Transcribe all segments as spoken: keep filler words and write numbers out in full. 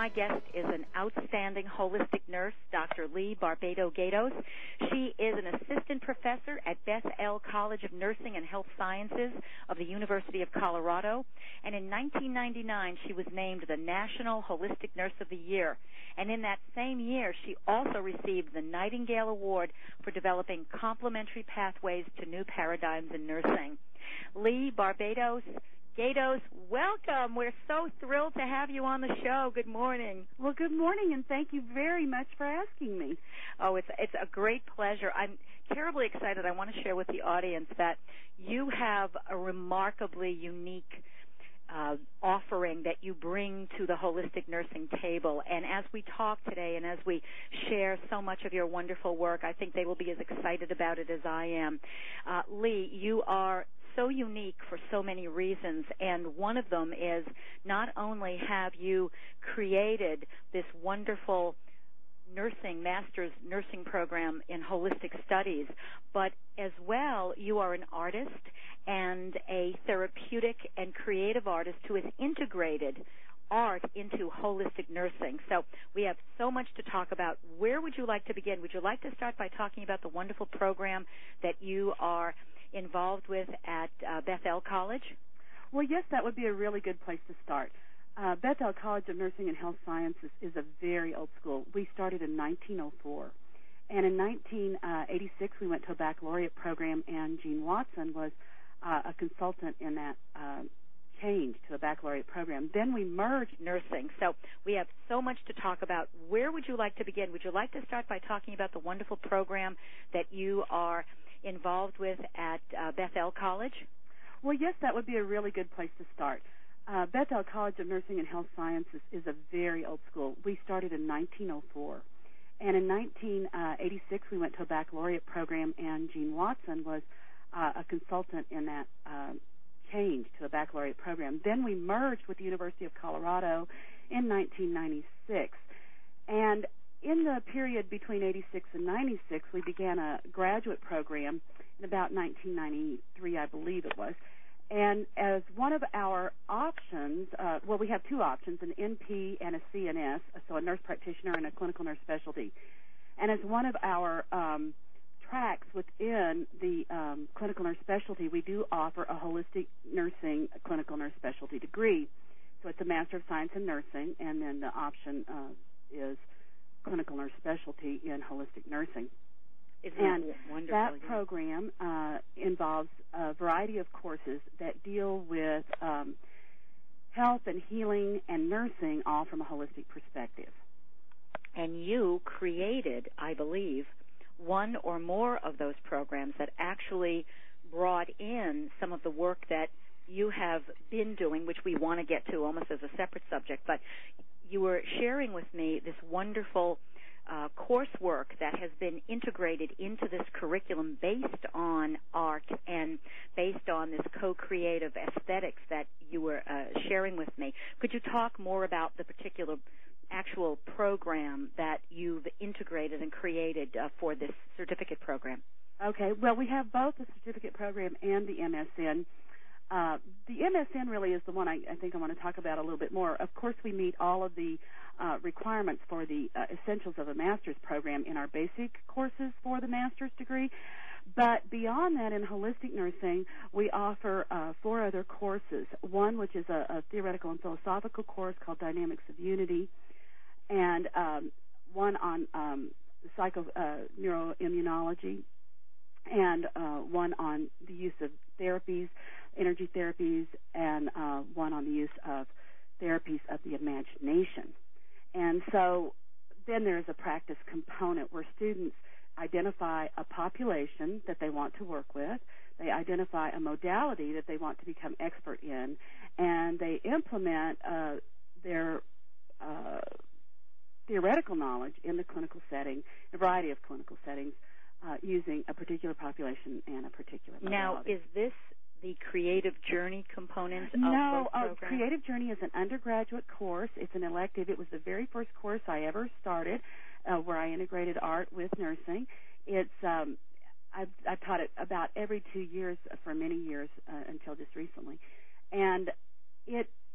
my guest is an outstanding holistic nurse, Doctor Lee Barbado-Gatos. She is an assistant professor at Beth El College of Nursing and Health Sciences of the University of Colorado. And in nineteen ninety-nine, she was named the National Holistic Nurse of the Year. And in that same year, she also received the Nightingale Award for developing complementary pathways to new paradigms in nursing. Lee Barbados Gatos, welcome. We're so thrilled to have you on the show. Good morning. Well, good morning, and thank you very much for asking me. Oh, it's it's a great pleasure. I'm terribly excited. I want to share with the audience that you have a remarkably unique uh, offering that you bring to the holistic nursing table. And as we talk today and as we share so much of your wonderful work, I think they will be as excited about it as I am. Uh, Lee, you are so unique for so many reasons, and one of them is not only have you created this wonderful nursing, master's nursing program in holistic studies, but as well you are an artist and a therapeutic and creative artist who has integrated art into holistic nursing. So we have so much to talk about. Where would you like to begin? Would you like to start by talking about the wonderful program that you are involved with at uh, Beth El College? Well, yes, that would be a really good place to start. Uh, Beth El College of Nursing and Health Sciences is a very old school. We started in nineteen oh four. And in nineteen eighty-six, we went to a baccalaureate program, and Jean Watson was uh, a consultant in that uh, change to a baccalaureate program. Then we merged nursing. So we have so much to talk about. Where would you like to begin? Would you like to start by talking about the wonderful program that you are involved with at uh, Beth El College? Well, yes, that would be a really good place to start. Uh, Beth El College of Nursing and Health Sciences is a very old school. We started in nineteen oh four. And in nineteen eighty-six, we went to a baccalaureate program, and Jean Watson was uh, a consultant in that uh, change to a baccalaureate program. Then we merged with the University of Colorado in nineteen ninety-six. And in the period between eighty-six and ninety-six, we began a graduate program in about nineteen ninety-three, I believe it was. And as one of our options, uh, well, we have two options, an N P and a C N S, so a nurse practitioner and a clinical nurse specialty. And as one of our um, tracks within the um, clinical nurse specialty, we do offer a holistic nursing a clinical nurse specialty degree. So it's a Master of Science in Nursing, and then the option uh, is clinical nurse specialty in holistic nursing. Isn't and that wonderful? that yeah. program uh, involves a variety of courses that deal with um, health and healing and nursing, all from a holistic perspective. And you created, I believe, one or more of those programs that actually brought in some of the work that you have been doing, which we want to get to almost as a separate subject, but you were sharing with me this wonderful uh, coursework that has been integrated into this curriculum based on art and based on this co-creative aesthetics that you were uh, sharing with me. Could you talk more about the particular actual program that you've integrated and created uh, for this certificate program? Okay. Well, we have both the certificate program and the M S N. Uh, the M S N really is the one I, I think I want to talk about a little bit more. Of course, we meet all of the uh, requirements for the uh, essentials of a master's program in our basic courses for the master's degree. But beyond that, in holistic nursing, we offer uh, four other courses. One, which is a, a theoretical and philosophical course called Dynamics of Unity, and um, one on um, psycho uh, neuroimmunology, and uh, one on the use of therapies, energy therapies, and uh, one on the use of therapies of the imagination. And so then there is a practice component where students identify a population that they want to work with, they identify a modality that they want to become expert in, and they implement uh, their uh, theoretical knowledge in the clinical setting, a variety of clinical settings, Uh, using a particular population and a particular modality. Now, is this the Creative Journey component of no, both uh, programs? Creative Journey is an undergraduate course. It's an elective. It was the very first course I ever started uh, where I integrated art with nursing. It's um, I've, I've taught it about every two years for many years uh, until just recently. And it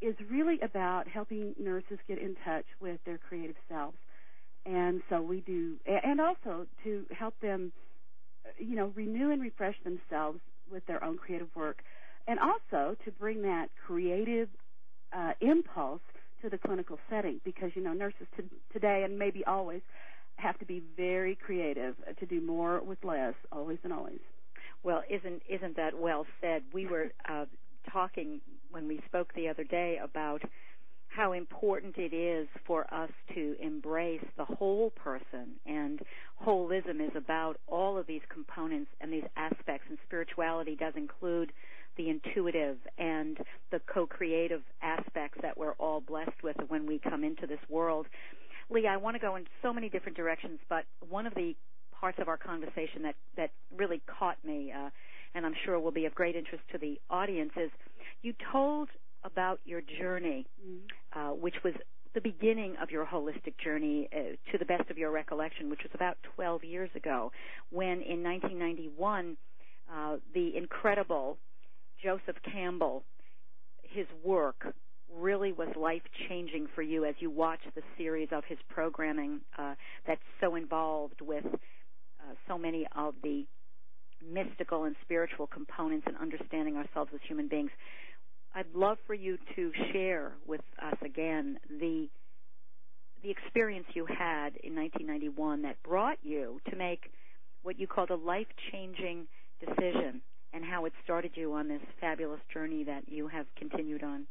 is really about helping nurses get in touch with their creative selves. And so we do, and also to help them, you know, renew and refresh themselves with their own creative work, and also to bring that creative uh, impulse to the clinical setting, because, you know, nurses t- today and maybe always have to be very creative to do more with less, always and always. Well, isn't isn't that well said? We were uh, talking when we spoke the other day about how important it is for us to embrace the whole person, and holism is about all of these components and these aspects, and spirituality does include the intuitive and the co-creative aspects that we're all blessed with when we come into this world. Lee, I want to go in so many different directions, but one of the parts of our conversation that, that really caught me, uh, and I'm sure will be of great interest to the audience, is you told about your journey, mm-hmm. uh, which was the beginning of your holistic journey, uh, to the best of your recollection, which was about twelve years ago, when in nineteen ninety-one, uh, the incredible Joseph Campbell, his work really was life-changing for you as you watched the series of his programming uh, that's so involved with uh, so many of the mystical and spiritual components and understanding ourselves as human beings. I'd love for you to share with us again the the experience you had in nineteen ninety-one that brought you to make what you called a life-changing decision, and how it started you on this fabulous journey that you have continued on.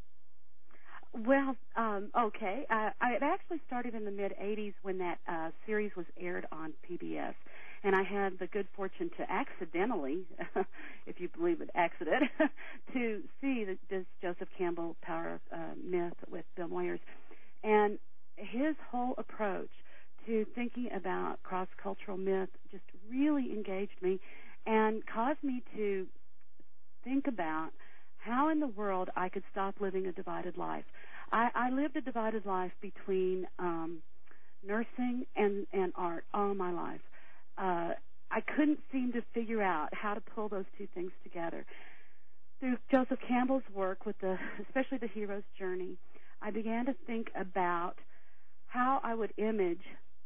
Well, um, okay. Uh, I had actually started in the mid-eighties when that uh, series was aired on P B S, and I had the good fortune to accidentally, if you believe it, accident, to see the, this Joseph Campbell Power of uh, Myth with Bill Moyers. And his whole approach to thinking about cross-cultural myth just really engaged me and caused me to think about how in the world I could stop living a divided life. I, I lived a divided life between um, nursing and, and art all my life. Uh, I couldn't seem to figure out how to pull those two things together. Through Joseph Campbell's work, with the, especially the hero's journey, I began to think about how I would image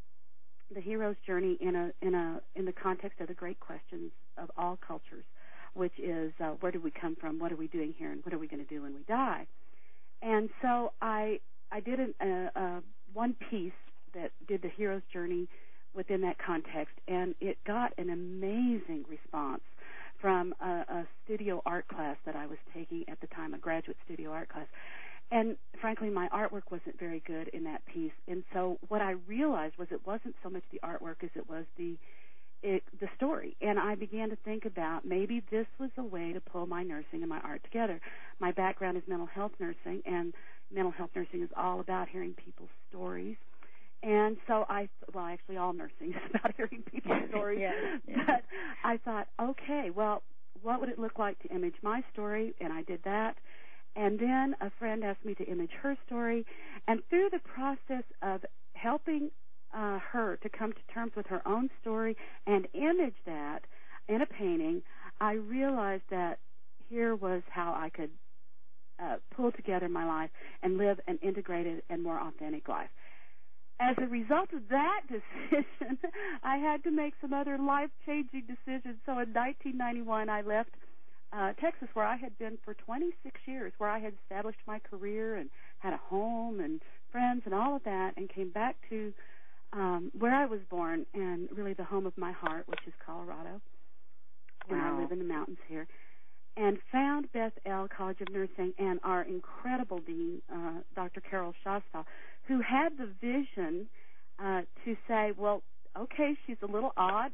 the hero's journey in a in a in the context of the great questions of all cultures, which is uh, where do we come from, what are we doing here, and what are we going to do when we die? And so I I did an, uh, uh, one piece that did the hero's journey within that context, and it got an amazing response from a, a studio art class that I was taking at the time, a graduate studio art class. And frankly, my artwork wasn't very good in that piece. And so what I realized was it wasn't so much the artwork as it was the It, the story. And I began to think about maybe this was a way to pull my nursing and my art together. My background is mental health nursing, and mental health nursing is all about hearing people's stories. And so I, well, actually all nursing is about hearing people's stories. yeah, yeah. But I thought, okay, well, what would it look like to image my story? And I did that. And then a friend asked me to image her story. And through the process of helping Uh, her to come to terms with her own story and image that in a painting, I realized that here was how I could uh, pull together my life and live an integrated and more authentic life. As a result of that decision, I had to make some other life-changing decisions. So in nineteen ninety-one, I left uh, Texas, where I had been for twenty-six years, where I had established my career and had a home and friends and all of that, and came back to Um, where I was born, and really the home of my heart, which is Colorado. Wow. And I live in the mountains here. And found Beth El College of Nursing and our incredible dean, uh, Doctor Carol Shasta, who had the vision uh, to say, well, okay, she's a little odd,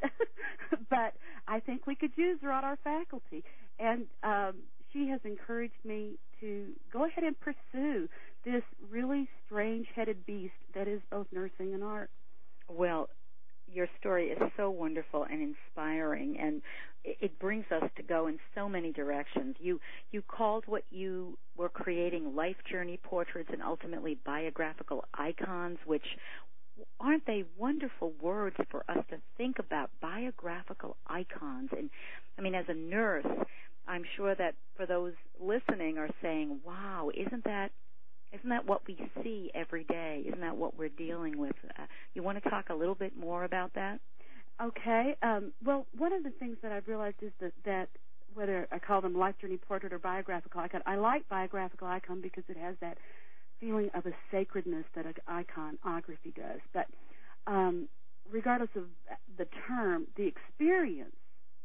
but I think we could use her on our faculty. And um, she has encouraged me to go ahead and pursue this really strange-headed beast that is both nursing and art. Well, your story is so wonderful and inspiring, and it brings us to go in so many directions. You you called what you were creating life journey portraits and ultimately biographical icons, which aren't they wonderful words for us to think about, biographical icons? And I mean, as a nurse, I'm sure that for those listening are saying, wow, isn't that Isn't that what we see every day? Isn't that what we're dealing with? Uh, you want to talk a little bit more about that? Okay. Um, well, one of the things that I've realized is that, that whether I call them life journey portrait or biographical icon, I like biographical icon because it has that feeling of a sacredness that an iconography does. But um, regardless of the term, the experience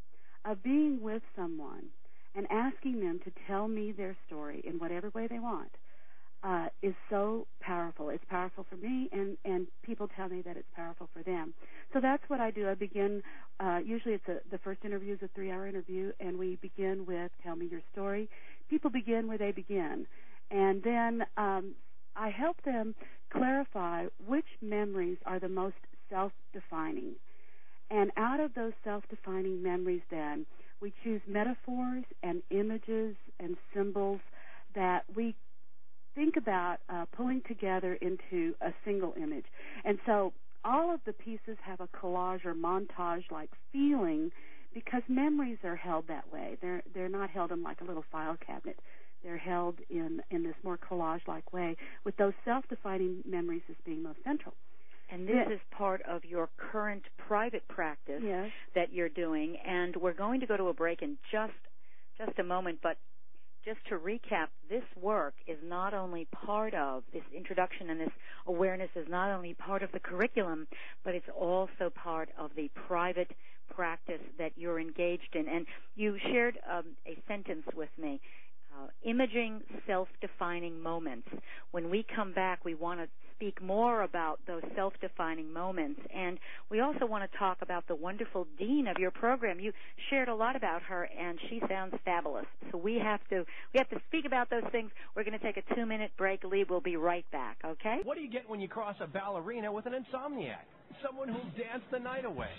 of being with someone and asking them to tell me their story in whatever way they want uh, is so powerful. It's powerful for me, and, and people tell me that it's powerful for them. So that's what I do. I begin, uh, usually it's a, the first interview is a three-hour interview, and we begin with tell me your story. People begin where they begin. And then um, I help them clarify which memories are the most self-defining. And out of those self-defining memories then, we choose metaphors and images and symbols that we think about uh, pulling together into a single image. And so all of the pieces have a collage or montage-like feeling because memories are held that way. They're they're not held in like a little file cabinet. They're held in, in this more collage-like way, with those self-defining memories as being most central. And this yes. is part of your current private practice yes. that you're doing, and we're going to go to a break in just just a moment, but just to recap, this work is not only part of, this introduction and this awareness is not only part of the curriculum, but it's also part of the private practice that you're engaged in. And you shared um, a sentence with me, uh, imaging self-defining moments. When we come back, we want to speak more about those self-defining moments, and we also want to talk about the wonderful dean of your program. You shared a lot about her, and she sounds fabulous. So we have to we have to speak about those things. We're going to take a two-minute break. Lee, we'll be right back, okay? What do you get when you cross a ballerina with an insomniac? Someone who'll dance the night away.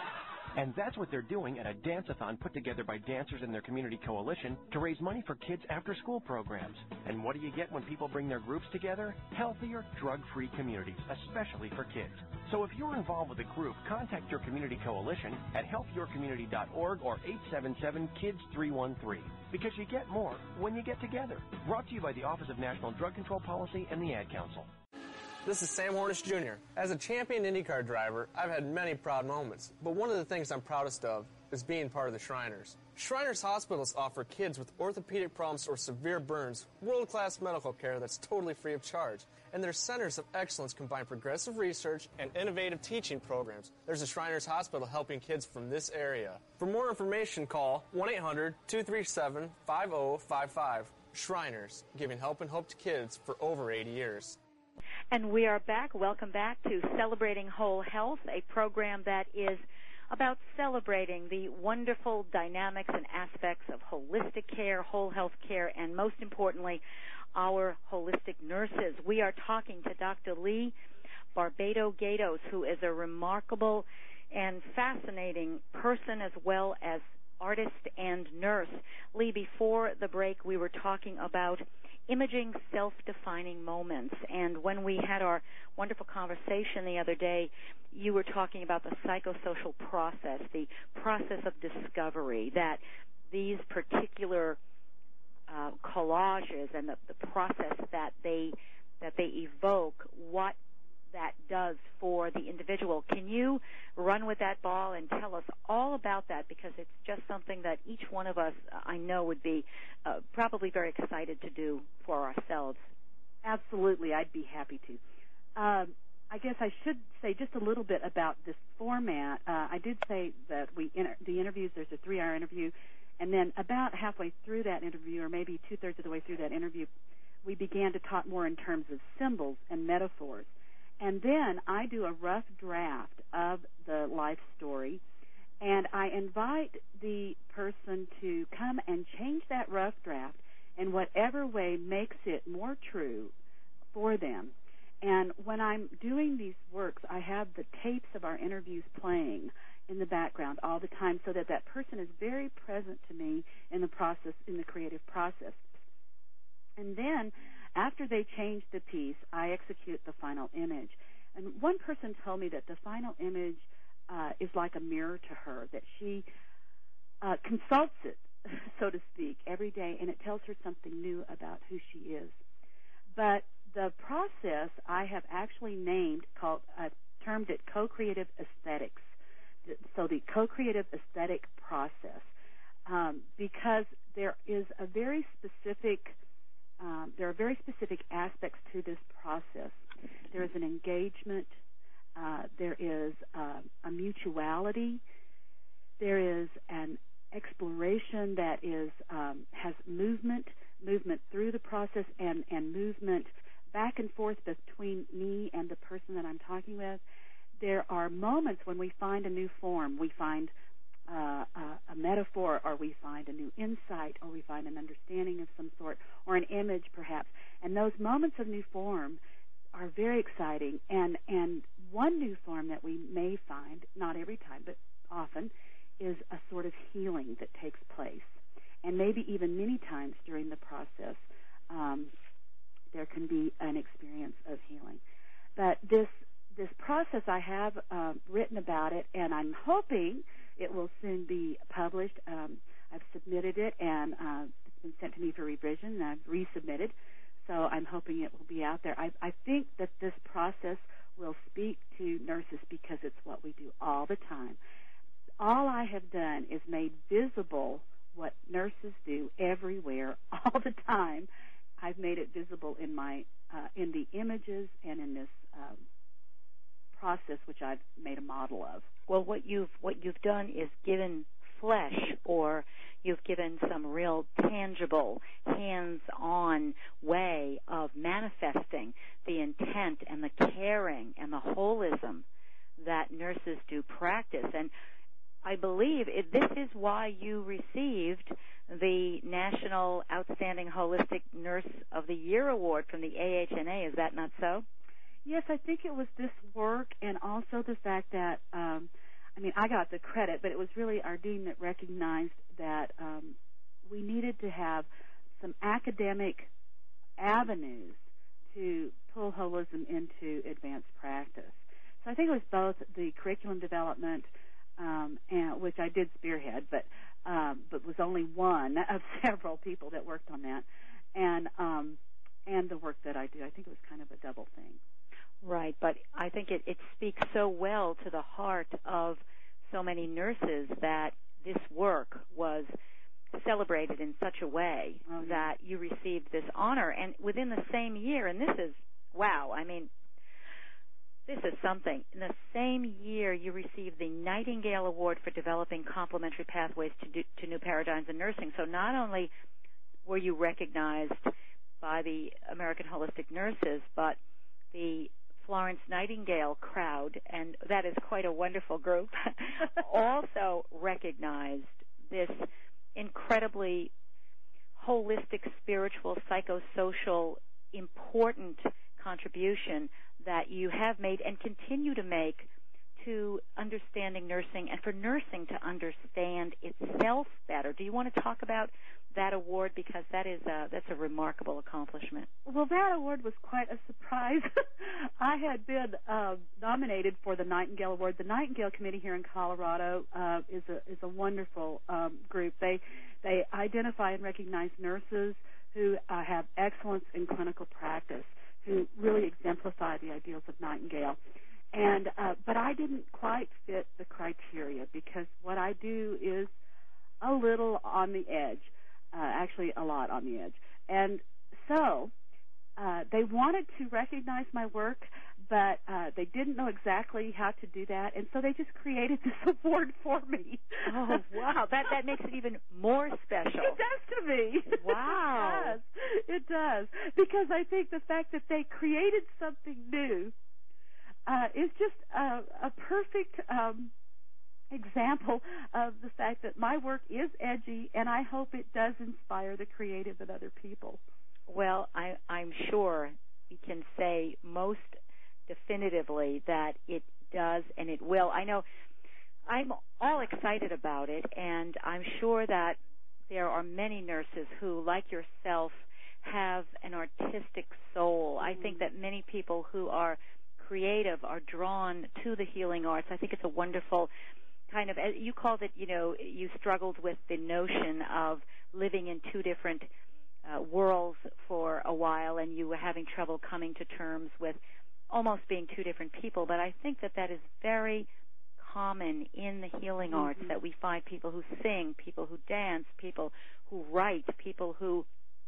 And that's what they're doing at a dance-a-thon put together by dancers in their community coalition to raise money for kids' after-school programs. And what do you get when people bring their groups together? Healthier, drug-free communities, especially for kids. So if you're involved with a group, contact your community coalition at help your community dot org or eight seven seven, kids three one three. Because you get more when you get together. Brought to you by the Office of National Drug Control Policy and the Ad Council. This is Sam Hornish, Junior As a champion IndyCar driver, I've had many proud moments, but one of the things I'm proudest of is being part of the Shriners. Shriners hospitals offer kids with orthopedic problems or severe burns world-class medical care that's totally free of charge. And their centers of excellence combine progressive research and innovative teaching programs. There's a Shriners Hospital helping kids from this area. For more information, call one eight hundred, two three seven, five zero five five. Shriners, giving help and hope to kids for over eighty years. And we are back. Welcome back to Celebrating Whole Health, a program that is about celebrating the wonderful dynamics and aspects of holistic care, whole health care, and most importantly, our holistic nurses. We are talking to Doctor Lee Barbado-Gatos, who is a remarkable and fascinating person as well as artist and nurse. Lee, before the break, we were talking about imaging self-defining moments. And when we had our wonderful conversation the other day, you were talking about the psychosocial process, the process of discovery, that these particular uh, collages and the, the process that they that they evoke, what that does for the individual. Can you run with that ball and tell us all about that? Because it's just something that each one of us, uh, I know, would be uh, probably very excited to do for ourselves. Absolutely. I'd be happy to. Um, I guess I should say just a little bit about this format. Uh, I did say that we inter- the interviews, there's a three-hour interview, and then about halfway through that interview, or maybe two-thirds of the way through that interview, we began to talk more in terms of symbols and metaphors. And then I do a rough draft of the life story, and I invite the person to come and change that rough draft in whatever way makes it more true for them. And when I'm doing these works, I have the tapes of our interviews playing in the background all the time so that that person is very present to me in the process, in the creative process. And then after they change the piece, I execute the final image. And one person told me that the final image uh, is like a mirror to her, that she uh, consults it, so to speak, every day, and it tells her something new about who she is. But the process I have actually named, called, uh, termed it co-creative aesthetics. So the co-creative aesthetic process, um, because there is a very specific, um, there are very specific aspects to this process. There is an engagement. Uh, there is uh, a mutuality. There is an exploration that is um, has movement, movement through the process, and, and movement back and forth between me and the person that I'm talking with. There are moments when we find a new form, we find uh, a, a metaphor, or we find a new insight, or we find an understanding of some sort, or an image perhaps. And those moments of new form are very exciting. And, and one new form that we may find, not every time, but often, is a sort of healing that takes place. And maybe even many times during the process, um, there can be an experience of healing. But this this process, I have uh, written about it, and I'm hoping it will soon be published. Um, I've submitted it, and uh, it's been sent to me for revision, and I've resubmitted. So I'm hoping it will be out there. I, I think that this process will speak to nurses because it's what we do all the time. All I have done is made visible what nurses do everywhere, all the time. I've made it visible in my uh, in the images and in this um, process, which I've made a model of. Well, what you've what you've done is given flesh, or you've given some real tangible, hands-on way of manifesting the intent and the caring and the holism that nurses do practice. And I believe it, this is why you received the National Outstanding Holistic Nurse of the Year Award from the A H N A. Is that not so? Yes, I think it was this work, and also the fact that, um, I mean, I got the credit, but it was really our dean that recognized that um, we needed to have some academic avenues to pull holism into advanced practice. So I think it was both the curriculum development, Um, and, which I did spearhead, but um, but was only one of several people that worked on that, and um, and the work that I do. I think it was kind of a double thing. Right, but I think it, it speaks so well to the heart of so many nurses that this work was celebrated in such a way oh, yeah. that you received this honor, and within the same year, and this is, wow, I mean, this is something. In the same year, you received the Nightingale Award for developing complementary pathways to, do, to new paradigms in nursing. So not only were you recognized by the American Holistic Nurses, but the Florence Nightingale crowd, and that is quite a wonderful group, also recognized this incredibly holistic, spiritual, psychosocial, important contribution that you have made and continue to make to understanding nursing and for nursing to understand itself better. Do you want to talk about that award, because that is a, that's a remarkable accomplishment? Well, that award was quite a surprise. I had been uh, nominated for the Nightingale Award. The Nightingale Committee here in Colorado uh, is a is a wonderful um, group. They they identify and recognize nurses who uh, have excellence in clinical practice, who really exemplify the ideals of Nightingale. And uh, but I didn't quite fit the criteria, because what I do is a little on the edge, uh, actually a lot on the edge. And so uh, they wanted to recognize my work, but uh, they didn't know exactly how to do that, and so they just created this award for me. Oh, wow. That that makes it even more special. It does to me. Wow. It does. It does. Because I think the fact that they created something new uh, is just a, a perfect um, example of the fact that my work is edgy, and I hope it does inspire the creative in other people. Well, I, I'm sure we can say most definitively that it does and it will. I know I'm all excited about it, and I'm sure that there are many nurses who, like yourself, have an artistic soul. Mm-hmm. I think that many people who are creative are drawn to the healing arts. I think it's a wonderful kind of, you called it, you know, you struggled with the notion of living in two different uh, worlds for a while, and you were having trouble coming to terms with almost being two different people. But I think that that is very common in the healing mm-hmm. arts, that we find people who sing, people who dance, people who write, people who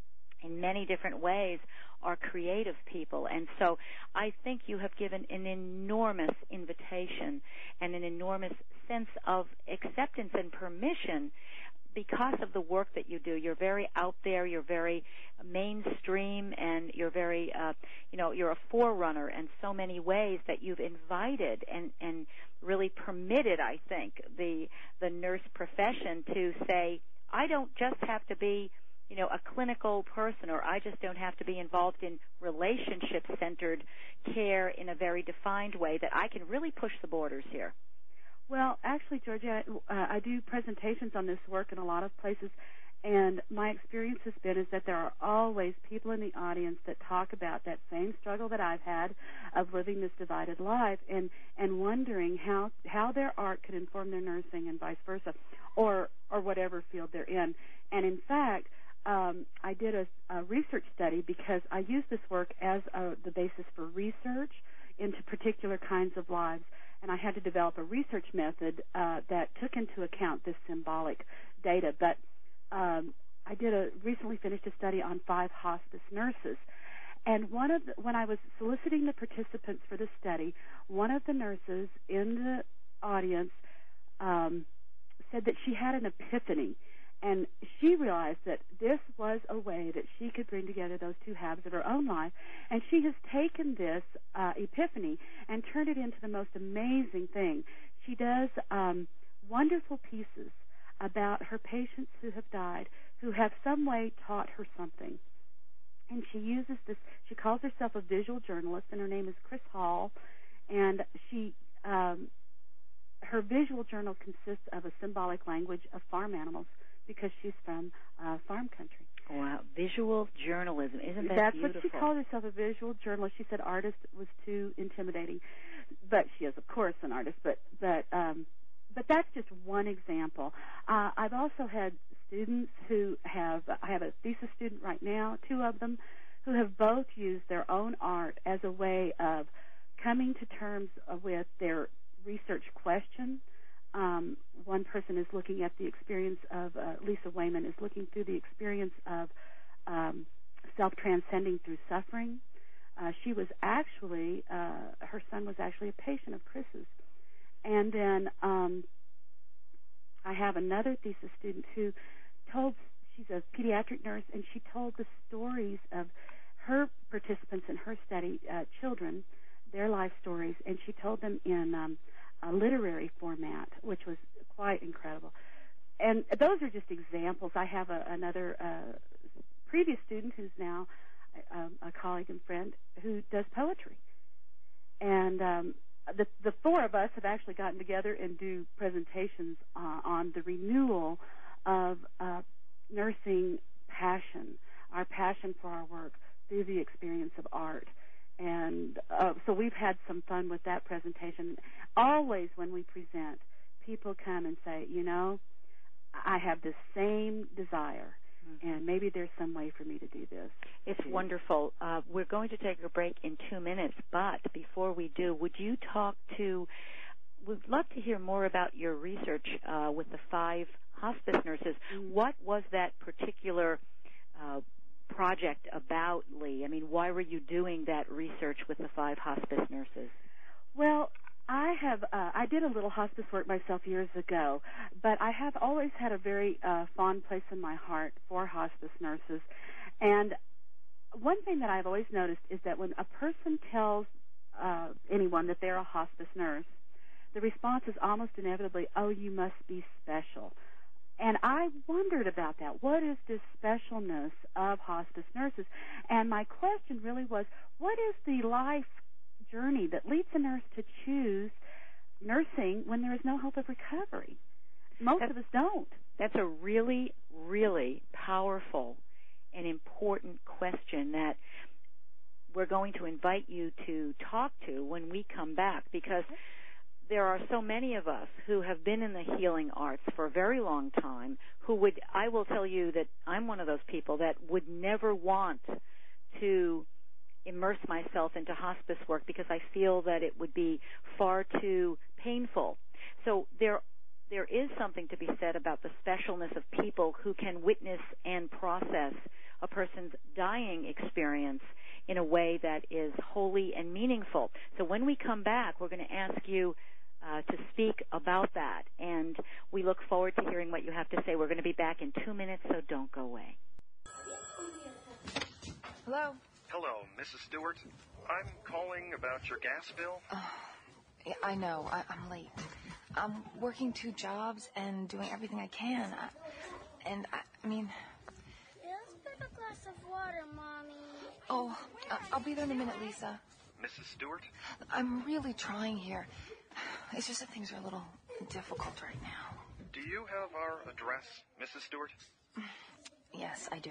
in many different ways are creative people. And so I think you have given an enormous invitation and an enormous sense of acceptance and permission because of the work that you do. You're very out there, you're very mainstream, and you're very, uh, you know, you're a forerunner in so many ways that you've invited and, and really permitted, I think, the the nurse profession to say, I don't just have to be, you know, a clinical person, or I just don't have to be involved in relationship-centered care in a very defined way, that I can really push the borders here. Well, actually, Georgia, uh, I do presentations on this work in a lot of places, and my experience has been is that there are always people in the audience that talk about that same struggle that I've had of living this divided life and, and wondering how, how their art could inform their nursing and vice versa, or or whatever field they're in. And in fact, um, I did a, a research study because I use this work as a, the basis for research into particular kinds of lives. And I had to develop a research method uh, that took into account this symbolic data. But um, I did a recently finished a study on five hospice nurses. And one of the, when I was soliciting the participants for the study, one of the nurses in the audience um, said that she had an epiphany. And she realized that this was a way that she could bring together those two halves of her own life. And she has taken this uh, epiphany and turned it into the most amazing thing. She does um, wonderful pieces about her patients who have died, who have some way taught her something. And she uses this, she calls herself a visual journalist, and her name is Chris Hall. And she, um, her visual journal consists of a symbolic language of farm animals, because she's from uh, farm country. Wow, visual journalism. Isn't that That's beautiful? That's what she called herself, a visual journalist. She said artist was too intimidating. But she is, of course, an artist. But but um, but that's just one example. Uh, I've also had students who have, I have a thesis student right now, two of them, who have both used their own art as a way of coming to terms with their research question. Um, one person is looking at the experience of, uh, Lisa Wayman is looking through the experience of um, self-transcending through suffering. Uh, she was actually, uh, her son was actually a patient of Chris's. And then um, I have another thesis student who told, she's a pediatric nurse, and she told the stories of her participants in her study, uh, children, their life stories, and she told them in um, a literary format, which was quite incredible. And those are just examples. I have a, another uh, previous student who's now a, a colleague and friend who does poetry. And um, the, the four of us have actually gotten together and do presentations uh, on the renewal of uh, nursing passion, our passion for our work through the experience of art. And uh, so we've had some fun with that presentation. Always when we present, people come and say, you know, I have this same desire, mm-hmm. and maybe there's some way for me to do this. It's too. Wonderful. Uh, we're going to take a break in two minutes, but before we do, would you talk to, we'd love to hear more about your research uh, with the five hospice nurses. Mm-hmm. What was that particular uh project about, Lee? I mean, why were you doing that research with the five hospice nurses? Well, I have, uh, I did a little hospice work myself years ago, but I have always had a very uh, fond place in my heart for hospice nurses. And one thing that I've always noticed is that when a person tells uh, anyone that they're a hospice nurse, the response is almost inevitably, oh, you must be special. And I wondered about that. What is this specialness of hospice nurses? And my question really was, what is the life journey that leads a nurse to choose nursing when there is no hope of recovery? Most that's, of us don't. That's a really, really powerful and important question that we're going to invite you to talk to when we come back, because there are so many of us who have been in the healing arts for a very long time who would, I will tell you that I'm one of those people that would never want to immerse myself into hospice work because I feel that it would be far too painful. So there there is something to be said about the specialness of people who can witness and process a person's dying experience in a way that is holy and meaningful. So when we come back, we're going to ask you uh, to speak about that, and we look forward to hearing what you have to say. We're going to be back in two minutes, so don't go away. Hello? Hello, Missus Stewart. I'm calling about your gas bill. Uh, yeah, I know. I, I'm late. I'm working two jobs and doing everything I can. I, and, I, I mean... Let's put a glass of water, Mommy. Oh, uh, I'll be there in a minute, Lisa. Missus Stewart? I'm really trying here. It's just that things are a little difficult right now. Do you have our address, Missus Stewart? Yes, I do.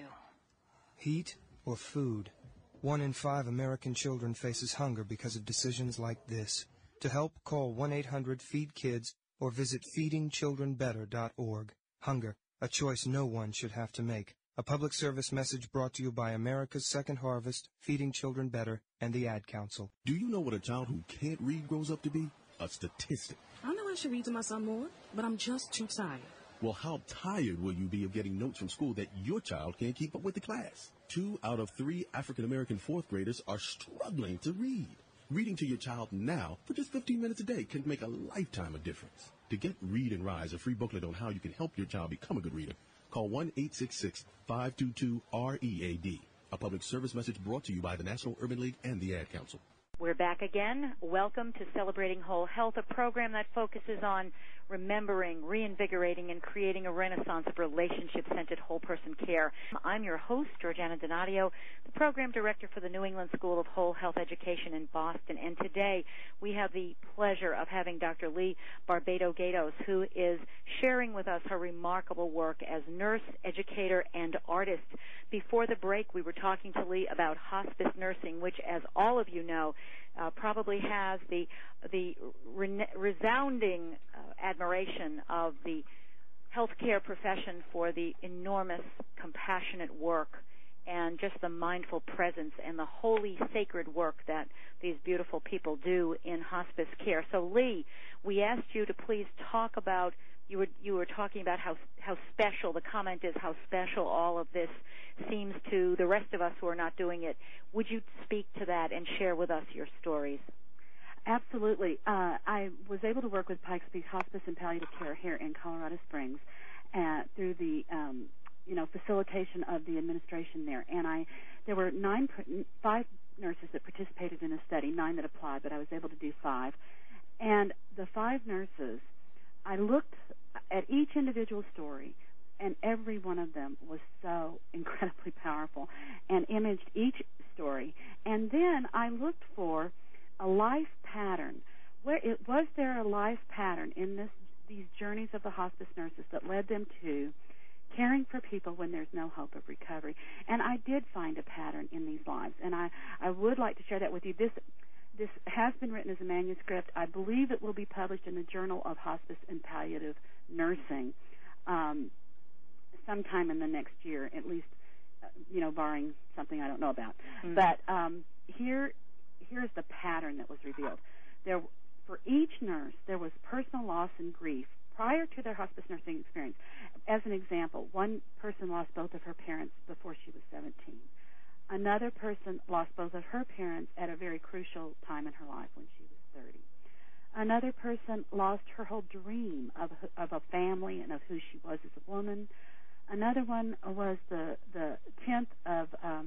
Heat or food? One in five American children faces hunger because of decisions like this. To help, call one eight hundred feed kids or visit feeding children better dot org. Hunger, a choice no one should have to make. A public service message brought to you by America's Second Harvest, Feeding Children Better, and the Ad Council. Do you know what a child who can't read grows up to be? A statistic. I know I should read to my son more, but I'm just too tired. Well, how tired will you be of getting notes from school that your child can't keep up with the class? Two out of three African-American fourth graders are struggling to read. Reading to your child now for just fifteen minutes a day can make a lifetime of difference. To get Read and Rise, a free booklet on how you can help your child become a good reader, call one eight six six, five two two, R E A D. A public service message brought to you by the National Urban League and the Ad Council. We're back again. Welcome to Celebrating Whole Health, a program that focuses on remembering, reinvigorating, and creating a renaissance of relationship-centered whole-person care. I'm your host, Georgiana Donadio, the program director for the New England School of Whole Health Education in Boston. And today we have the pleasure of having Doctor Lee Barbado-Gatos, who is sharing with us her remarkable work as nurse, educator, and artist. Before the break, we were talking to Lee about hospice nursing, which, as all of you know, Uh, probably has the the re- resounding uh, admiration of the healthcare profession for the enormous, compassionate work and just the mindful presence and the holy, sacred work that these beautiful people do in hospice care. So, Lee, we asked you to please talk about. You were you were talking about how how special the comment is, how special all of this seems to the rest of us who are not doing it. Would you speak to that and share with us your stories? Absolutely. Uh, I was able to work with Pikes Peak Hospice and Palliative Care here in Colorado Springs uh, through the um, you know facilitation of the administration there, and I there were nine five nurses that participated in the study, nine that applied, but I was able to do five, and the five nurses. I looked at each individual story, and every one of them was so incredibly powerful, and imaged each story. And then I looked for a life pattern. Where it, was there a life pattern in this, these journeys of the hospice nurses that led them to caring for people when there's no hope of recovery? And I did find a pattern in these lives, and I, I would like to share that with you. This This has been written as a manuscript. I believe it will be published in the Journal of Hospice and Palliative Nursing um, sometime in the next year, at least, uh, you know, barring something I don't know about. Mm-hmm. But um, here, here's the pattern that was revealed. There, for each nurse, there was personal loss and grief prior to their hospice nursing experience. As an example, one person lost both of her parents before she was seventeen. Another person lost both of her parents at a very crucial time in her life when she was thirty. Another person lost her whole dream of of a family and of who she was as a woman. Another one was the the tenth of um,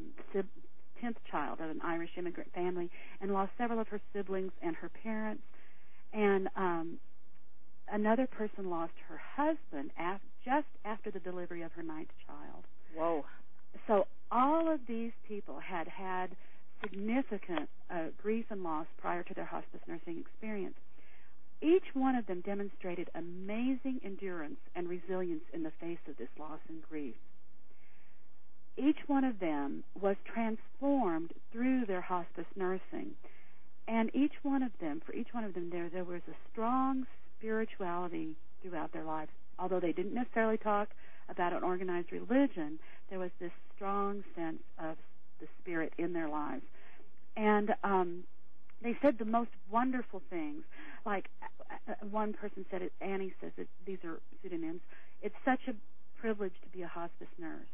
tenth child of an Irish immigrant family and lost several of her siblings and her parents. And um, another person lost her husband af- just after the delivery of her ninth child. Whoa. So all of these people had had significant uh, grief and loss prior to their hospice nursing experience. Each one of them demonstrated amazing endurance and resilience in the face of this loss and grief. Each one of them was transformed through their hospice nursing. And each one of them, for each one of them, there there was a strong spirituality throughout their lives. Although they didn't necessarily talk about an organized religion, there was this strong sense of the spirit in their lives. And um, they said the most wonderful things. Like uh, one person said it, Annie says it, these are pseudonyms, it's such a privilege to be a hospice nurse.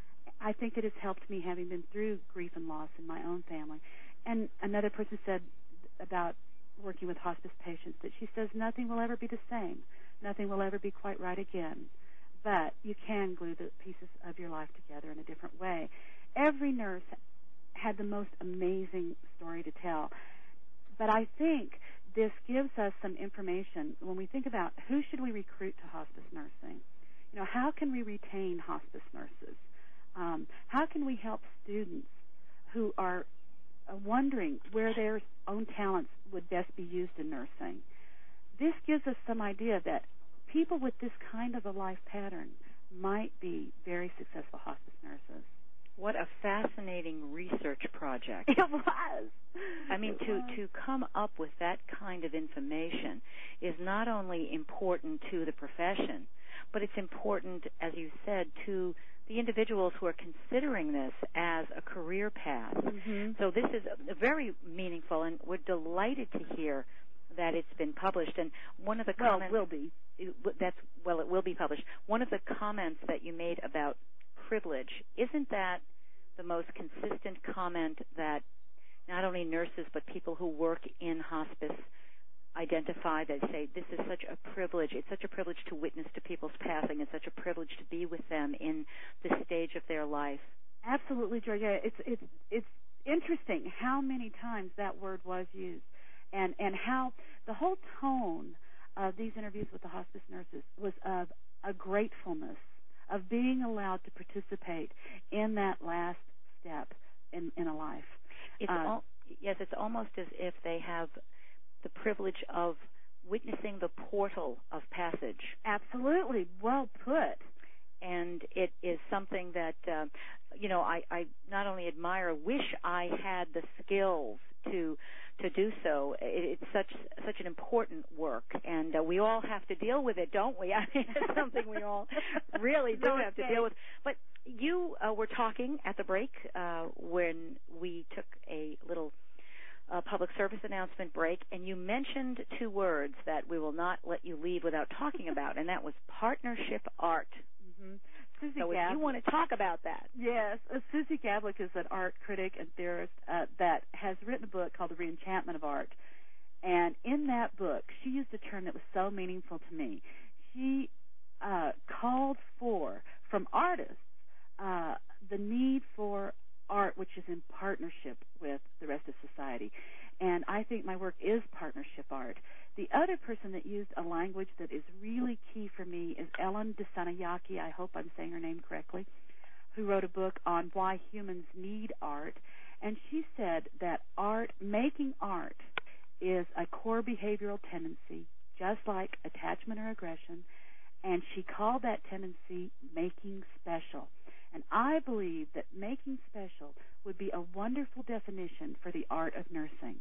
I think it has helped me, having been through grief and loss in my own family. And another person said about working with hospice patients that she says nothing will ever be the same. Nothing will ever be quite right again. But you can glue the pieces of your life together in a different way. Every nurse had the most amazing story to tell. But I think this gives us some information when we think about who should we recruit to hospice nursing. You know, how can we retain hospice nurses? Um, how can we help students who are uh, wondering where their own talents would best be used in nursing? This gives us some idea that people with this kind of a life pattern might be very successful hospice nurses. What a fascinating research project. It was. I mean, it to, was. to come up with that kind of information is not only important to the profession, but it's important, as you said, to the individuals who are considering this as a career path. Mm-hmm. So this is very meaningful, and we're delighted to hear that it's been published. And one of the well, comments... Well, it will be. That's, well, it will be published. One of the comments that you made about privilege, isn't that the most consistent comment that not only nurses but people who work in hospice identify? They say, this is such a privilege. It's such a privilege to witness to people's passing. It's such a privilege to be with them in this stage of their life. Absolutely, Georgia. It's it's it's interesting how many times that word was used, and and how the whole tone of these interviews with the hospice nurses was of a gratefulness, of being allowed to participate in that last step in, in a life. It's uh, al- yes, it's almost as if they have the privilege of witnessing the portal of passage. Absolutely. Well put. And it is something that, uh, you know, I, I not only admire, wish I had the skills to to do so. It, it's such such an important work, and uh, we all have to deal with it, don't we? I mean, it's something we all really do no have to deal with. But you uh, were talking at the break uh, when we took a little uh, public service announcement break, and you mentioned two words that we will not let you leave without talking about, and that was partnership art. Mm-hmm. Susie so if Gavlik, you want to talk about that. Yes. Uh, Susie Gavlik is an art critic and theorist uh, that has written a book called The Reenchantment of Art. And in that book, she used a term that was so meaningful to me. She uh, called for, from artists, uh, the need for art which is in partnership with the rest of society. And I think my work is partnership art. The other person that used a language that is really key for me is Ellen Dissanayake, I hope I'm saying her name correctly, who wrote a book on why humans need art. And she said that art, making art, is a core behavioral tendency, just like attachment or aggression, and she called that tendency making special. And I believe that making special would be a wonderful definition for the art of nursing.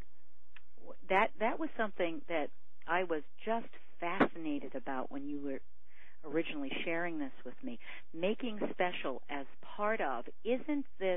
That that was something that I was just fascinated about when you were originally sharing this with me. Making special as part of, isn't this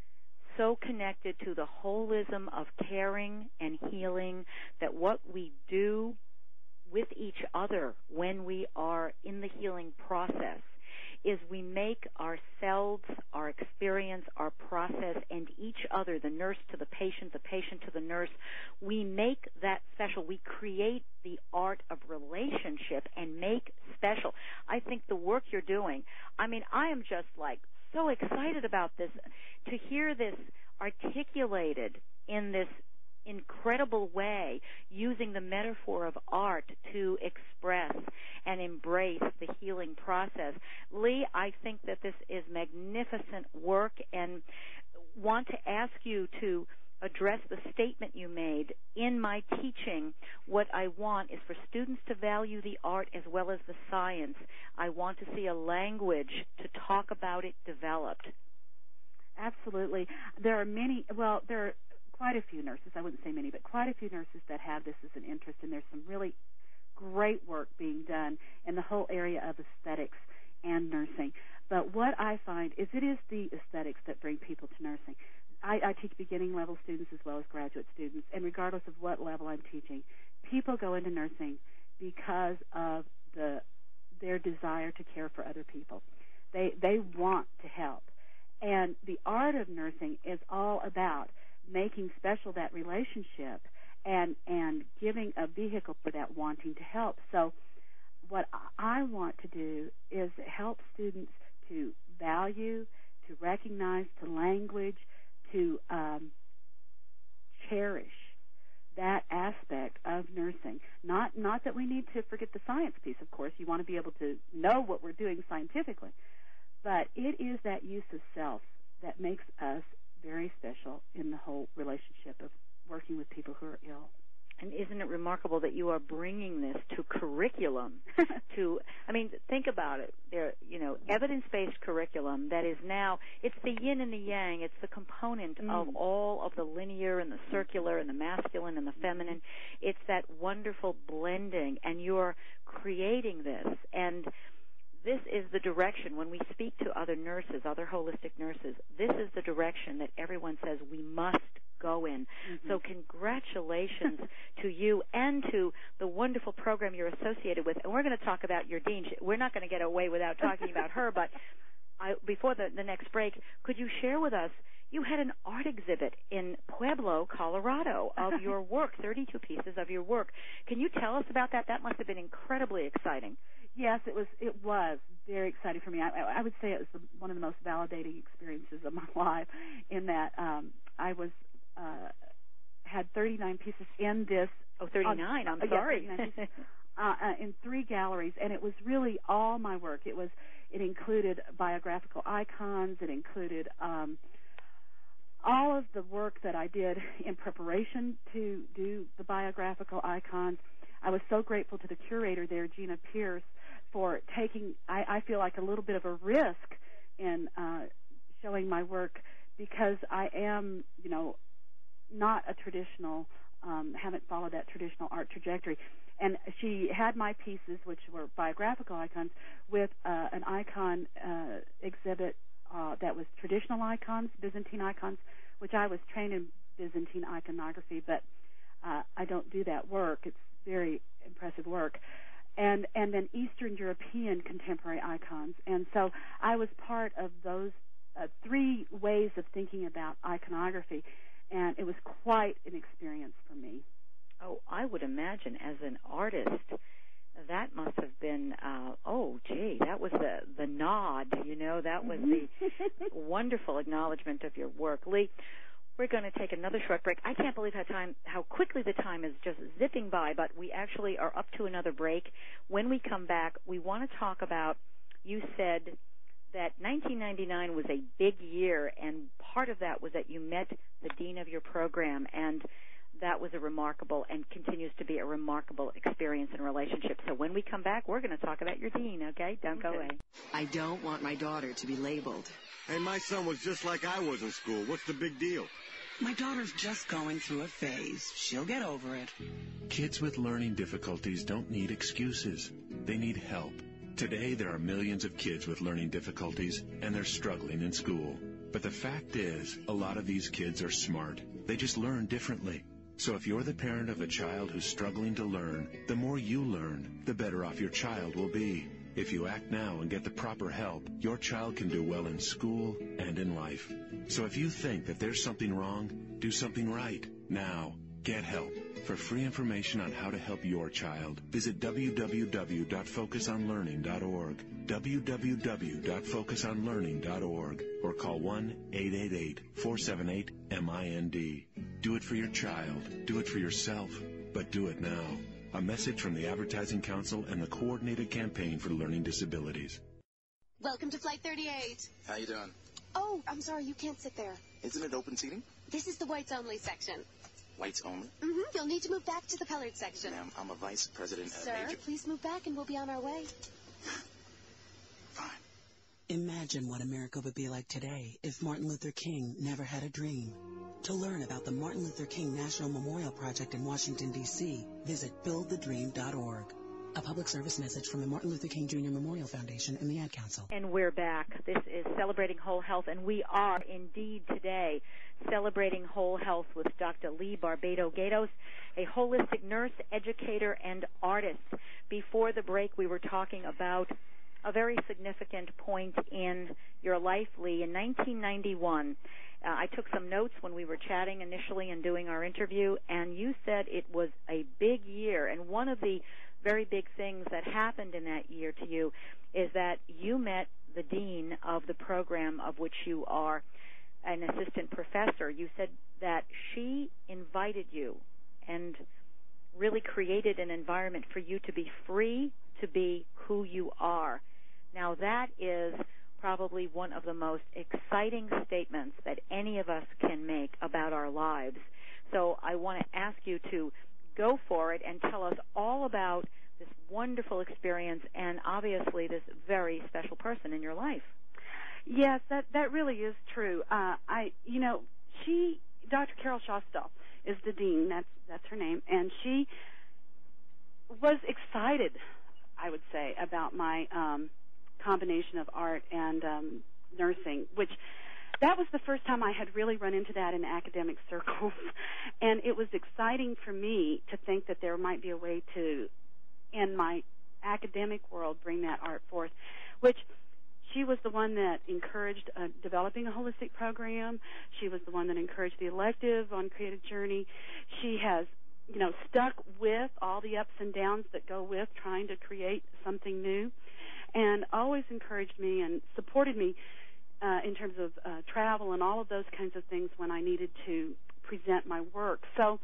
so connected to the holism of caring and healing that what we do with each other when we are in the healing process is we make ourselves, our experience, our process, and each other, the nurse to the patient, the patient to the nurse, we make that special. We create the art of relationship and make special. I think the work you're doing, I mean, I am just like so excited about this, to hear this articulated in this incredible way, using the metaphor of art to express and embrace the healing process. Lee, I think that this is magnificent work, and want to ask you to address the statement you made. In my teaching, what I want is for students to value the art as well as the science. I want to see a language to talk about it developed. Absolutely. There are many, well, there are quite a few nurses, I wouldn't say many, but quite a few nurses that have this as an interest, and there's some really great work being done in the whole area of aesthetics and nursing. But what I find is it is the aesthetics that bring people to nursing. I, I teach beginning level students as well as graduate students, and regardless of what level I'm teaching, people go into nursing because of the their desire to care for other people. They they want to help. And the art of nursing is all about making special that relationship and and giving a vehicle for that wanting to help. So what I want to do is help students to value, to recognize, to language, to um, cherish that aspect of nursing. Not not that we need to forget the science piece, of course. You want to be able to know what we're doing scientifically. But it is that use of self that makes us very special in the whole relationship of working with people who are ill. And isn't it remarkable that you are bringing this to curriculum? to, I mean, think about it. There, you know, evidence-based curriculum that is now, it's the yin and the yang. It's the component mm. of all of the linear and the circular and the masculine and the feminine. It's that wonderful blending, and you're creating this. And this is the direction. When we speak to other nurses, other holistic nurses, this is the direction that everyone says we must go in. Mm-hmm. So congratulations to you and to the wonderful program you're associated with. And we're going to talk about your dean. We're not going to get away without talking about her, but I, before the, the next break, could you share with us, you had an art exhibit in Pueblo, Colorado, of your work, thirty-two pieces of your work. Can you tell us about that? That must have been incredibly exciting. Yes, it was. It was very exciting for me. I, I would say it was the, one of the most validating experiences of my life. In that um, I was uh, had thirty-nine pieces in this. Oh, thirty-nine. On, I'm sorry. Yeah, pieces, uh, uh, in three galleries, and it was really all my work. It was. It included biographical icons. It included um, all of the work that I did in preparation to do the biographical icons. I was so grateful to the curator there, Gina Pierce, for taking, I, I feel like, a little bit of a risk in uh, showing my work because I am, you know, not a traditional, um, haven't followed that traditional art trajectory. And she had my pieces, which were biographical icons, with uh, an icon uh, exhibit uh, that was traditional icons, Byzantine icons, which I was trained in Byzantine iconography, but uh, I don't do that work. It's very impressive work. And and then Eastern European contemporary icons. And so I was part of those uh, three ways of thinking about iconography, and it was quite an experience for me. Oh, I would imagine as an artist, that must have been, uh, oh, gee, that was the, the nod, you know, that was the wonderful acknowledgement of your work. Lee, we're going to take another short break. I can't believe how time, how quickly the time is just zipping by, but we actually are up to another break. When we come back, we want to talk about, you said that nineteen ninety-nine was a big year, and part of that was that you met the dean of your program, and that was a remarkable and continues to be a remarkable experience and relationship. So when we come back, we're going to talk about your dean, okay? Don't go away. I don't want my daughter to be labeled. Hey, my son was just like I was in school. What's the big deal? My daughter's just going through a phase. She'll get over it. Kids with learning difficulties don't need excuses. They need help. Today, there are millions of kids with learning difficulties, and they're struggling in school. But the fact is, a lot of these kids are smart. They just learn differently. So if you're the parent of a child who's struggling to learn, the more you learn, the better off your child will be. If you act now and get the proper help, your child can do well in school and in life. So if you think that there's something wrong, do something right. Now, get help. For free information on how to help your child, visit w w w dot focus on learning dot org, w w w dot focus on learning dot org, or call one eight eight eight, four seven eight, M I N D. Do it for your child. Do it for yourself. But do it now. A message from the Advertising Council and the Coordinated Campaign for Learning Disabilities. Welcome to Flight thirty-eight. How you doing? Oh, I'm sorry, you can't sit there. Isn't it open seating? This is the whites-only section. Whites only? Mm-hmm. You'll need to move back to the colored section. Ma'am, I'm a vice president Sir, at Major... please move back and we'll be on our way. Fine. Imagine what America would be like today if Martin Luther King never had a dream. To learn about the Martin Luther King National Memorial Project in Washington, D C, visit build the dream dot org. A public service message from the Martin Luther King Junior Memorial Foundation and the Ad Council. And we're back. This is Celebrating Whole Health, and we are indeed today celebrating whole health with Doctor Lee Barbado-Gatos, a holistic nurse, educator, and artist. Before the break, we were talking about a very significant point in your life, Lee. In nineteen ninety-one, uh, I took some notes when we were chatting initially and doing our interview, and you said it was a big year. And one of the very big things that happened in that year to you is that you met the dean of the program of which you are an assistant professor. You said that she invited you and really created an environment for you to be free to be who you are. Now, that is probably one of the most exciting statements that any of us can make about our lives. So I want to ask you to go for it and tell us all about this wonderful experience and obviously this very special person in your life. Yes, that that really is true. Uh, I, you know, she, Doctor Carol Shostel, is the dean. That's that's her name, and she was excited, I would say, about my um, combination of art and um, nursing, which that was the first time I had really run into that in academic circles, and it was exciting for me to think that there might be a way to, in my academic world, bring that art forth, which she was the one that encouraged uh, developing a holistic program. She was the one that encouraged the elective on Creative Journey. She has, you know, stuck with all the ups and downs that go with trying to create something new, and always encouraged me and supported me uh, in terms of uh, travel and all of those kinds of things when I needed to present my work. So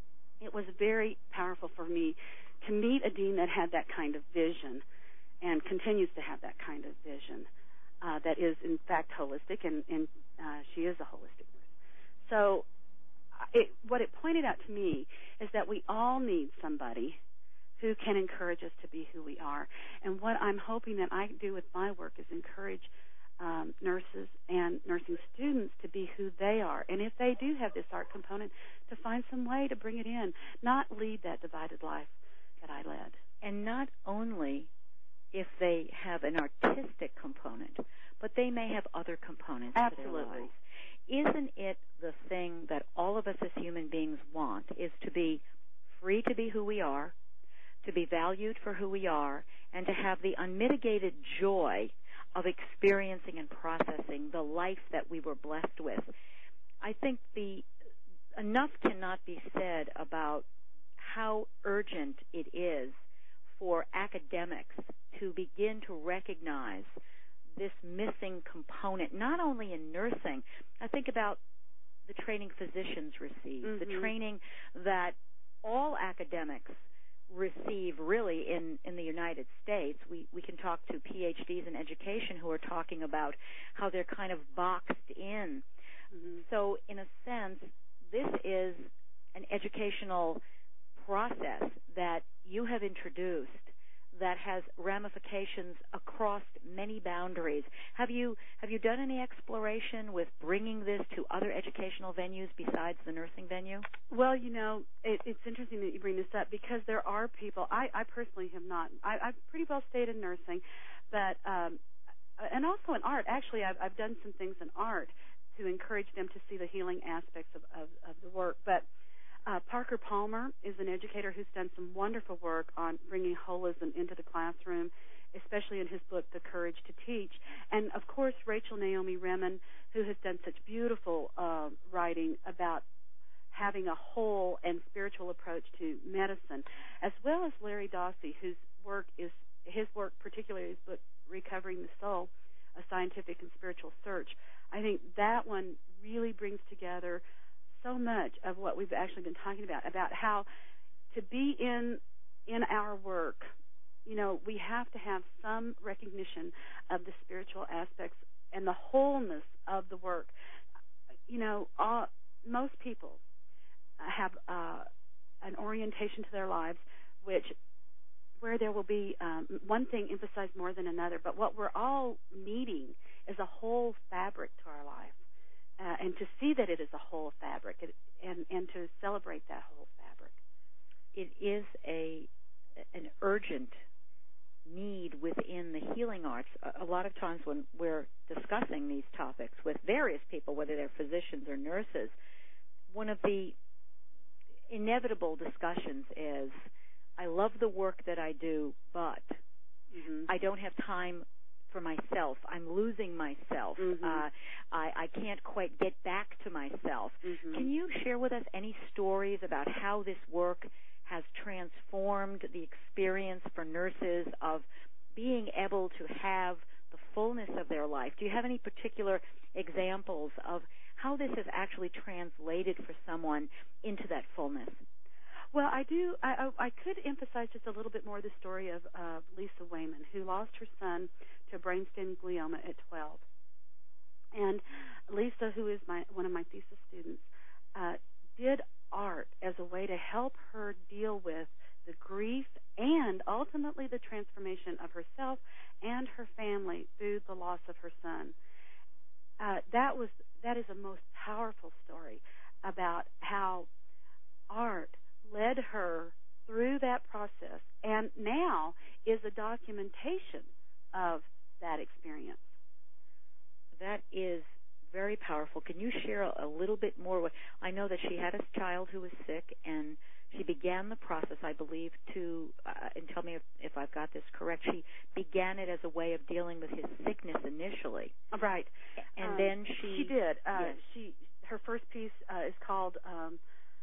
it was very powerful for me to meet a dean that had that kind of vision and continues to have that kind of vision uh, that is, in fact, holistic, and, and uh, she is a holistic nurse. So it, what it pointed out to me is that we all need somebody who can encourage us to be who we are. And what I'm hoping that I do with my work is encourage um, nurses and nursing students to be who they are. And if they do have this art component, to find some way to bring it in, not lead that divided life that I led. And not only if they have an artistic component, but they may have other components Absolutely. to their lives. Isn't it the thing that all of us as human beings want, is to be free to be who we are, to be valued for who we are, and to have the unmitigated joy of experiencing and processing the life that we were blessed with? I think the enough cannot be said about how urgent it is for academics to begin to recognize this missing component, not only in nursing. I think about the training physicians receive, mm-hmm. the training that all academics receive really in, in the United States. We, we can talk to P H Ds in education who are talking about how they're kind of boxed in. Mm-hmm. So in a sense, this is an educational process that you have introduced that has ramifications across many boundaries. Have you have you done any exploration with bringing this to other educational venues besides the nursing venue? Well, you know, it, it's interesting that you bring this up because there are people. I, I personally have not. I, I've pretty well stayed in nursing, but um, and also in art. Actually, I've, I've done some things in art to encourage them to see the healing aspects of, of, of the work, but. Uh, Parker Palmer is an educator who's done some wonderful work on bringing holism into the classroom, especially in his book, The Courage to Teach. And, of course, Rachel Naomi Remen, who has done such beautiful uh, writing about having a whole and spiritual approach to medicine, as well as Larry Dossey, whose work is, his work, particularly his book, Recovering the Soul, A Scientific and Spiritual Search. I think that one really brings together so much of what we've actually been talking about, about how to be in in our work, you know, we have to have some recognition of the spiritual aspects and the wholeness of the work. You know, all, most people have uh, an orientation to their lives which where there will be um, one thing emphasized more than another, but what we're all needing is a whole fabric to our life. uh, and to see that it is a whole fabric, it, and and to celebrate that whole fabric. It is a an urgent need within the healing arts. A, a lot of times when we're discussing these topics with various people, whether they're physicians or nurses, one of the inevitable discussions is, I love the work that I do, but mm-hmm. I don't have time for myself. I'm losing myself. Mm-hmm. Uh, I, I can't quite get back to myself. Mm-hmm. Can you share with us any stories about how this work has transformed the experience for nurses of being able to have the fullness of their life? Do you have any particular examples of how this has actually translated for someone into that fullness? Well, I do. I, I, I could emphasize just a little bit more the story of uh, Lisa Wayman, who lost her son to brainstem glioma at twelve. And Lisa, who is my one of my thesis students, uh, did art as a way to help her deal with the grief and ultimately the transformation of herself and her family through the loss of her son. Uh, that was that is a most powerful story about how art led her through that process and now is a documentation of that experience. That is very powerful. Can you share a, a little bit more? With, I know that she had a child who was sick, and she began the process, I believe, to, uh, and tell me if, if I've got this correct, she began it as a way of dealing with his sickness initially. Right. And um, then she... She did. Uh, yes. She Her first piece uh, is called um,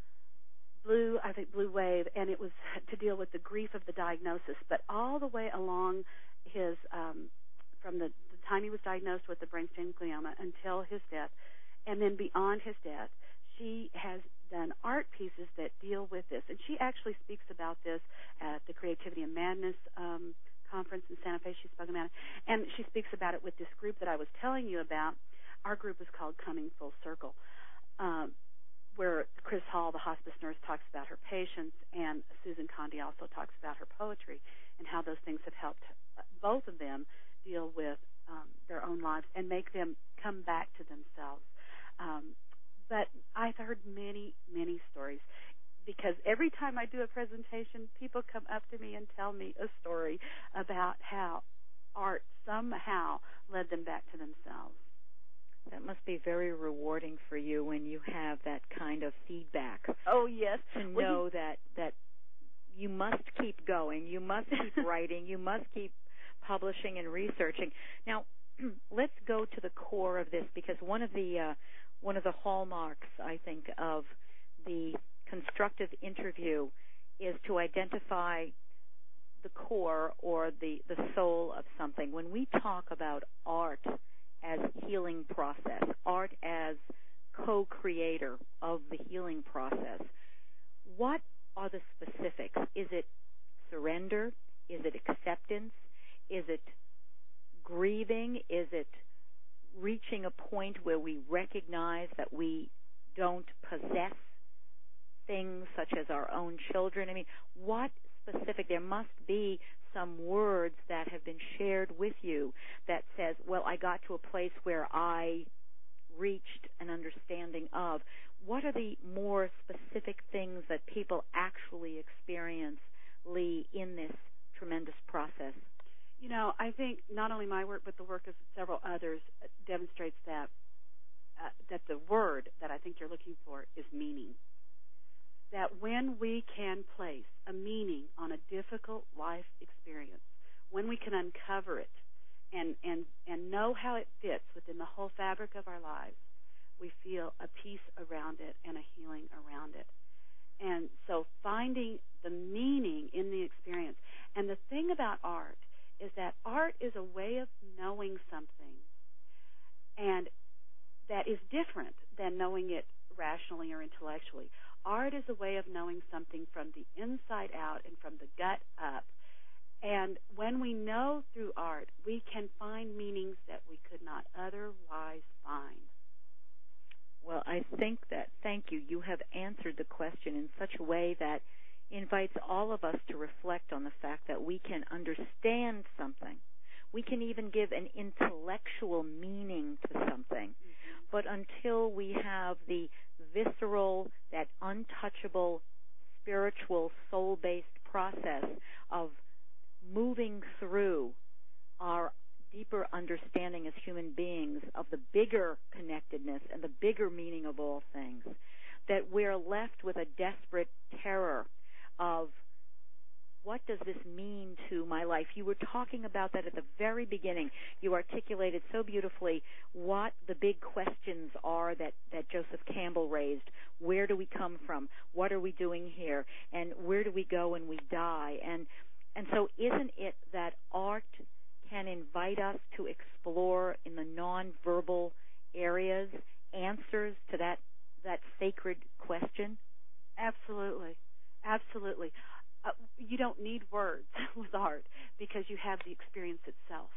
Blue, I think Blue Wave, and it was to deal with the grief of the diagnosis, but all the way along his, um, from the, the time he was diagnosed with the brainstem glioma until his death, and then beyond his death, she has done art pieces that deal with this. And she actually speaks about this at the Creativity and Madness um, conference in Santa Fe. She spoke about it. And she speaks about it with this group that I was telling you about. Our group is called Coming Full Circle, um, where Chris Hall, the hospice nurse, talks about her patients, and Susan Condi also talks about her poetry and how those things have helped both of them deal with um, their own lives and make them come back to themselves. Um, but I've heard many, many stories because every time I do a presentation, people come up to me and tell me a story about how art somehow led them back to themselves. That must be very rewarding for you when you have that kind of feedback. Oh, yes. To well, know you... that, that you must keep going, you must keep writing, you must keep publishing and researching. Now, let's go to the core of this, because one of the uh, one of the hallmarks, I think, of the constructive interview is to identify the core or the, the soul of something. When we talk about art as healing process, art as co-creator of the healing process, what are the specifics? Is it surrender? Is it acceptance? Is it grieving? Is it reaching a point where we recognize that we don't possess things such as our own children? I mean, what specific? There must be some words that have been shared with you that says, well, I got to a place where I reached an understanding of. What are the more specific things that people actually experience, Lee, in this tremendous process? You know, I think not only my work but the work of several others demonstrates that uh, that the word that I think you're looking for is meaning. That when we can place a meaning on a difficult life experience, when we can uncover it and, and, and know how it fits within the whole fabric of our lives, we feel a peace around it and a healing around it. And so finding the meaning in the experience. And the thing about art is that art is a way of knowing something, and that is different than knowing it rationally or intellectually. Art is a way of knowing something from the inside out and from the gut up. And when we know through art, we can find meanings that we could not otherwise find. Well, I think that, thank you, you have answered the question in such a way that invites all of us to reflect on the fact that we can understand something. We can even give an intellectual meaning to something. Mm-hmm. but until we have the visceral, that untouchable, spiritual, soul-based process of moving through our deeper understanding as human beings of the bigger connectedness and the bigger meaning of all things, that we're left with a desperate terror of, what does this mean to my life? You were talking about that at the very beginning. You articulated so beautifully what the big questions are that, that Joseph Campbell raised. Where do we come from? What are we doing here? And where do we go when we die? And and so isn't it that art can invite us to explore in the nonverbal areas answers to that that sacred question? Absolutely. Absolutely. Uh, you don't need words with art because you have the experience itself.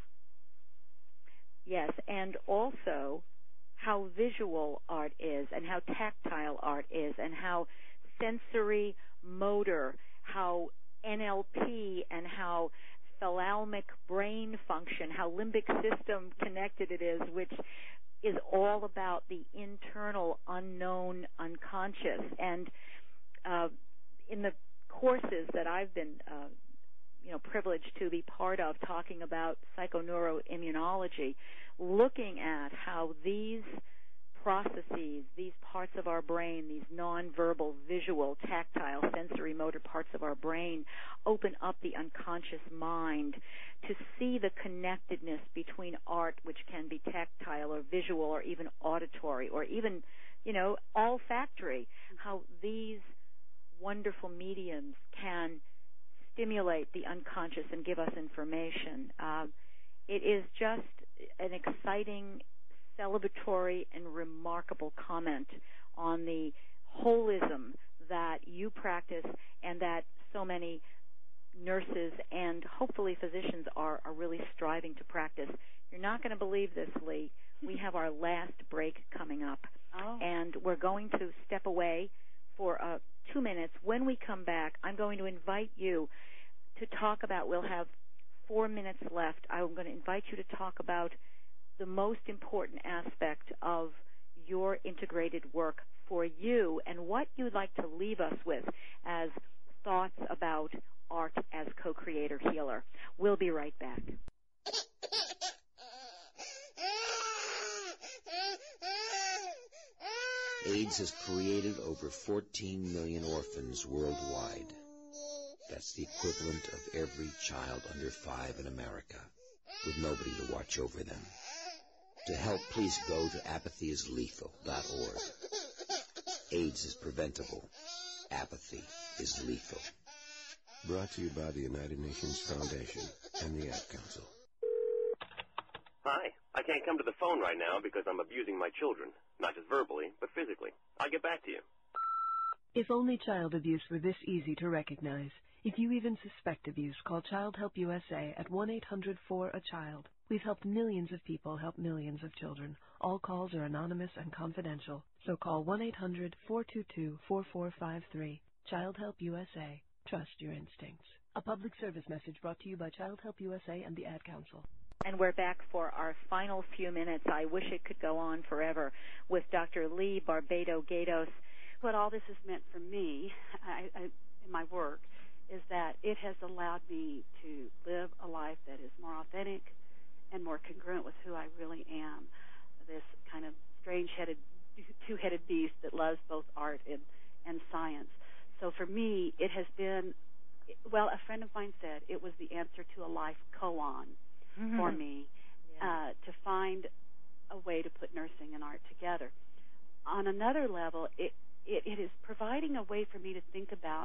Yes, and also how visual art is and how tactile art is and how sensory motor, how N L P and how thalamic brain function, how limbic system connected it is, which is all about the internal unknown unconscious. And uh, in the courses that I've been, uh, you know, privileged to be part of, talking about psychoneuroimmunology, looking at how these processes, these parts of our brain, these nonverbal, visual, tactile, sensory motor parts of our brain open up the unconscious mind to see the connectedness between art, which can be tactile or visual or even auditory or even, you know, olfactory, how these wonderful mediums can stimulate the unconscious and give us information. Um, it is just an exciting, celebratory, and remarkable comment on the holism that you practice and that so many nurses and hopefully physicians are, are really striving to practice. You're not going to believe this, Lee. We have our last break coming up, oh. and we're going to step away for a two minutes. When we come back, I'm going to invite you to talk about, we'll have four minutes left. I'm going to invite you to talk about the most important aspect of your integrated work for you and what you'd like to leave us with as thoughts about art as co-creator healer. We'll be right back. AIDS has created over fourteen million orphans worldwide. That's the equivalent of every child under five in America, with nobody to watch over them. To help, please go to apathy is lethal dot org. AIDS is preventable. Apathy is lethal. Brought to you by the United Nations Foundation and the Ad Council. Hi. I can't come to the phone right now because I'm abusing my children. Not just verbally, but physically. I'll get back to you. If only child abuse were this easy to recognize. If you even suspect abuse, call Child Help U S A at one eight hundred four A child. We've helped millions of people help millions of children. All calls are anonymous and confidential. So call one eight hundred four two two four four five three. Child Help U S A. Trust your instincts. A public service message brought to you by Child Help U S A and the Ad Council. And we're back for our final few minutes. I wish it could go on forever with Doctor Lee Barbado-Gatos. What all this has meant for me I, I, in my work is that it has allowed me to live a life that is more authentic and more congruent with who I really am, this kind of strange-headed, two-headed beast that loves both art and, and science. So for me, it has been, well, a friend of mine said it was the answer to a life koan mm-hmm. for me, yeah. uh, to find a way to put nursing and art together. On another level, it, it, it is providing a way for me to think about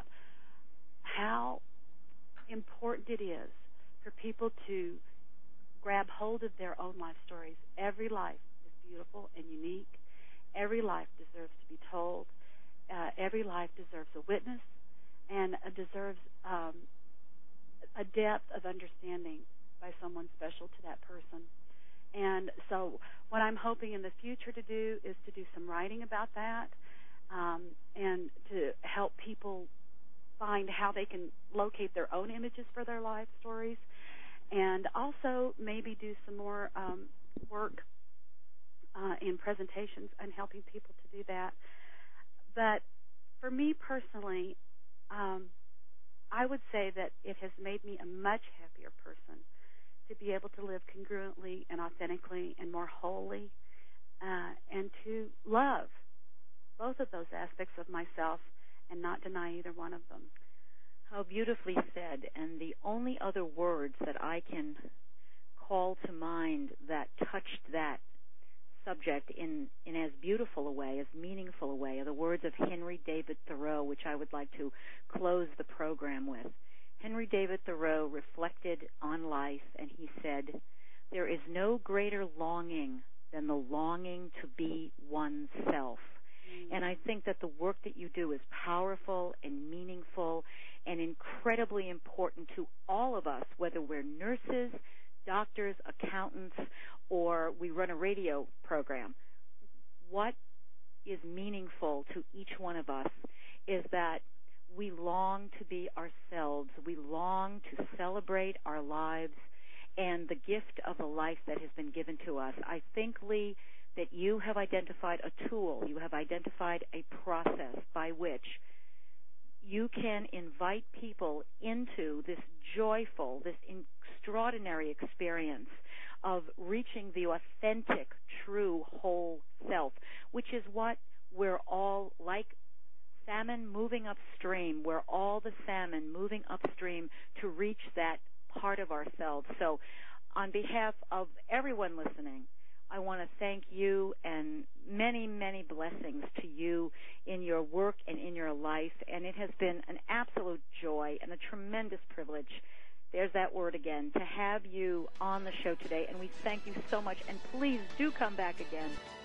how important it is for people to grab hold of their own life stories. Every life is beautiful and unique. Every life deserves to be told. Uh, every life deserves a witness and uh, deserves um, a depth of understanding by someone special to that person. And so what I'm hoping in the future to do is to do some writing about that um, and to help people find how they can locate their own images for their life stories, and also maybe do some more um, work uh, in presentations and helping people to do that. But for me personally, um, I would say that it has made me a much happier person to be able to live congruently and authentically and more wholly, uh, and to love both of those aspects of myself and not deny either one of them. How beautifully said. And the only other words that I can call to mind that touched that subject in, in as beautiful a way, as meaningful a way, are the words of Henry David Thoreau, which I would like to close the program with. Henry David Thoreau reflected on life, and he said, "There is no greater longing than the longing to be oneself." Mm-hmm. And I think that the work that you do is powerful and meaningful and incredibly important to all of us, whether we're nurses, doctors, accountants, or we run a radio program. What is meaningful to each one of us is that we long to be ourselves. We long to celebrate our lives and the gift of a life that has been given to us. I think, Lee, that you have identified a tool, you have identified a process by which you can invite people into this joyful, this extraordinary experience of reaching the authentic, true, whole self, which is what we're all like. Salmon moving upstream. We're all the salmon moving upstream to reach that part of ourselves. So on behalf of everyone listening, I want to thank you and many, many blessings to you in your work and in your life. And it has been an absolute joy and a tremendous privilege, there's that word again, to have you on the show today. And we thank you so much. And please do come back again.